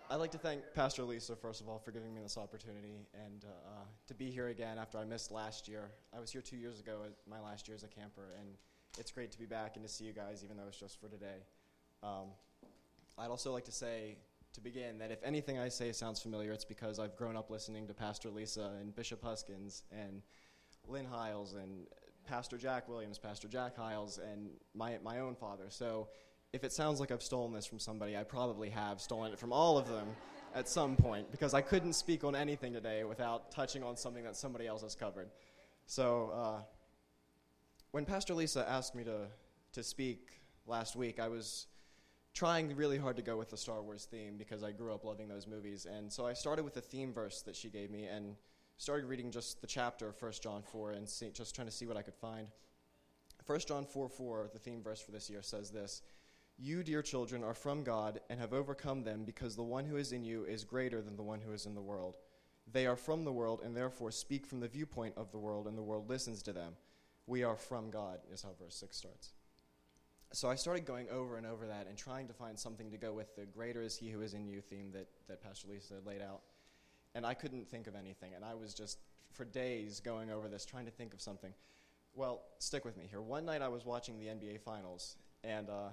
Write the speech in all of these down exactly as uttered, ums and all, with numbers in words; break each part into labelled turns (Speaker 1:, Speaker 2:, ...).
Speaker 1: I'd like to thank Pastor Lisa, first of all, for giving me this opportunity and uh, uh, to be here again after I missed last year. I was here two years ago, at my last year as a camper, and it's great to be back and to see you guys, even though it's just for today. Um, I'd also like to say, to begin, that if anything I say sounds familiar, it's because I've grown up listening to Pastor Lisa and Bishop Huskins and Lynn Hiles and Pastor Jack Williams, Pastor Jack Hiles, and my my own father. So if it sounds like I've stolen this from somebody, I probably have stolen it from all of them at some point, because I couldn't speak on anything today without touching on something that somebody else has covered. So uh, when Pastor Lisa asked me to, to speak last week, I was trying really hard to go with the Star Wars theme because I grew up loving those movies. And so I started with the theme verse that she gave me and started reading just the chapter of First John four and see, just trying to see what I could find. First John four four, the theme verse for this year, says this: "You, dear children, are from God and have overcome them, because the one who is in you is greater than the one who is in the world. They are from the world and therefore speak from the viewpoint of the world, and the world listens to them. We are from God," is how verse six starts. So I started going over and over that and trying to find something to go with the "greater is he who is in you" theme that, that Pastor Lisa had laid out. And I couldn't think of anything, and I was just, for days, going over this, trying to think of something. Well, stick with me here. One night I was watching the N B A Finals, and... Uh,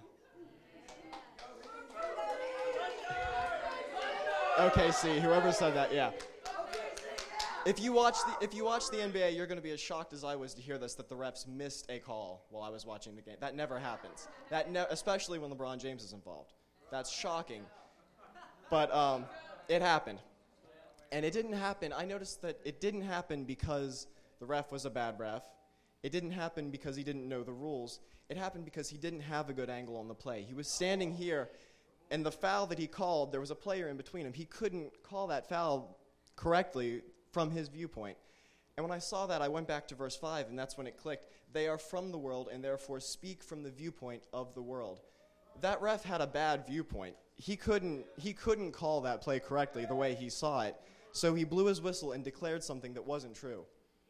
Speaker 1: Okay, see, whoever said that, yeah. If you watch the if you watch the N B A, you're going to be as shocked as I was to hear this, that the refs missed a call while I was watching the game. That never happens. That ne- especially when LeBron James is involved. That's shocking. But um, it happened. And it didn't happen. I noticed that it didn't happen because the ref was a bad ref. It didn't happen because he didn't know the rules. It happened because he didn't have a good angle on the play. He was standing here, and the foul that he called, there was a player in between him. He couldn't call that foul correctly from his viewpoint. And when I saw that, I went back to verse five, and that's when it clicked. They are from the world and therefore speak from the viewpoint of the world. That ref had a bad viewpoint. He couldn't, he couldn't call that play correctly the way he saw it. So he blew his whistle and declared something that wasn't true.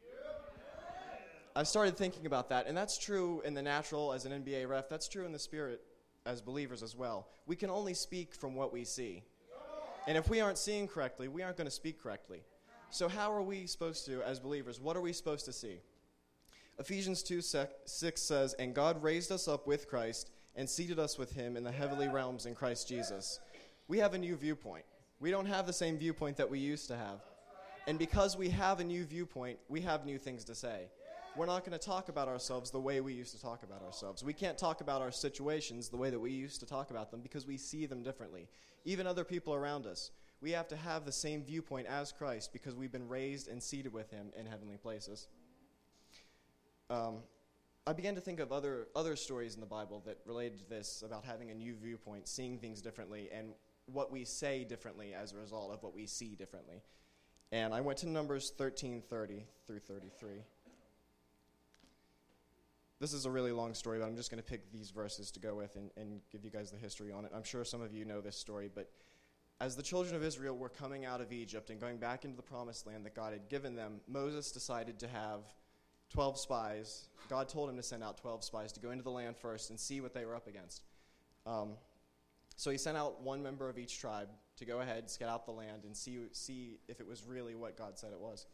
Speaker 1: I started thinking about that, and that's true in the natural as an N B A ref. That's true in the spirit as believers as well. We can only speak from what we see. And if we aren't seeing correctly, we aren't going to speak correctly. So how are we supposed to, as believers, what are we supposed to see? Ephesians two six says, "And God raised us up with Christ and seated us with him in the heavenly realms in Christ Jesus." We have a new viewpoint. We don't have the same viewpoint that we used to have. And because we have a new viewpoint, we have new things to say. We're not going to talk about ourselves the way we used to talk about ourselves. We can't talk about our situations the way that we used to talk about them because we see them differently. Even other people around us. We have to have the same viewpoint as Christ because we've been raised and seated with him in heavenly places. Um, I began to think of other other stories in the Bible that related to this, about having a new viewpoint, seeing things differently, and what we say differently as a result of what we see differently. And I went to Numbers thirteen thirty through thirty-three. This is a really long story, but I'm just going to pick these verses to go with and, and give you guys the history on it. I'm sure some of you know this story, but as the children of Israel were coming out of Egypt and going back into the promised land that God had given them, Moses decided to have twelve spies. God told him to send out twelve spies to go into the land first and see what they were up against. Um, so he sent out one member of each tribe to go ahead, scout out the land, and see, see if it was really what God said it was.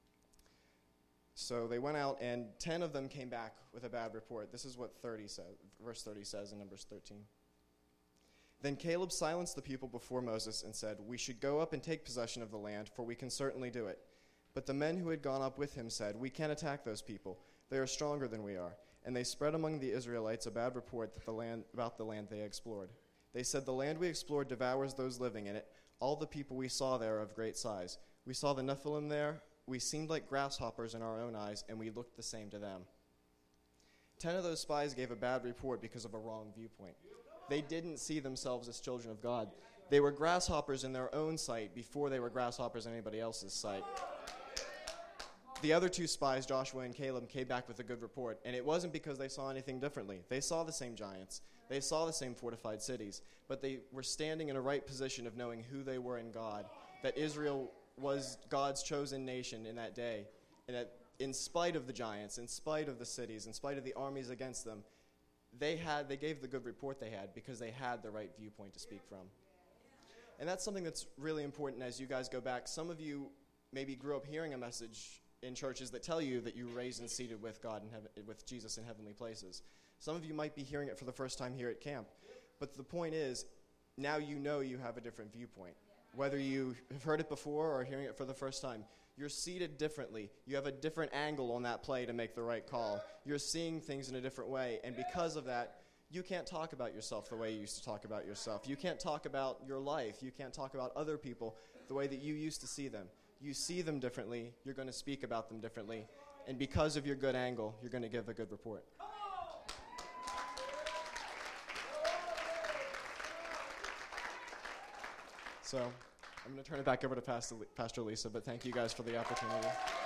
Speaker 1: So they went out, and ten of them came back with a bad report. This is what thirty says, verse thirty says in Numbers thirteen. Then Caleb silenced the people before Moses and said, "We should go up and take possession of the land, for we can certainly do it." But the men who had gone up with him said, "We can't attack those people. They are stronger than we are." And they spread among the Israelites a bad report that the land, about the land they explored. They said, "The land we explored devours those living in it. All the people we saw there are of great size. We saw the Nephilim there. We seemed like grasshoppers in our own eyes, and we looked the same to them." Ten of those spies gave a bad report because of a wrong viewpoint. They didn't see themselves as children of God. They were grasshoppers in their own sight before they were grasshoppers in anybody else's sight. The other two spies, Joshua and Caleb, came back with a good report, and it wasn't because they saw anything differently. They saw the same giants. They saw the same fortified cities, but they were standing in a right position of knowing who they were in God, that Israel was God's chosen nation in that day, and that in spite of the giants, in spite of the cities, in spite of the armies against them, they had they gave the good report they had because they had the right viewpoint to speak from. And that's something that's really important as you guys go back. Some of you maybe grew up hearing a message in churches that tell you that you were raised and seated with God in heaven, with Jesus in heavenly places. Some of you might be hearing it for the first time here at camp. But the point is, now you know you have a different viewpoint. Whether you have heard it before or hearing it for the first time, you're seated differently. You have a different angle on that play to make the right call. You're seeing things in a different way. And because of that, you can't talk about yourself the way you used to talk about yourself. You can't talk about your life. You can't talk about other people the way that you used to see them. You see them differently. You're going to speak about them differently. And because of your good angle, you're going to give a good report. So I'm going to turn it back over to Pastor, Le- Pastor Lisa, but thank you guys for the opportunity.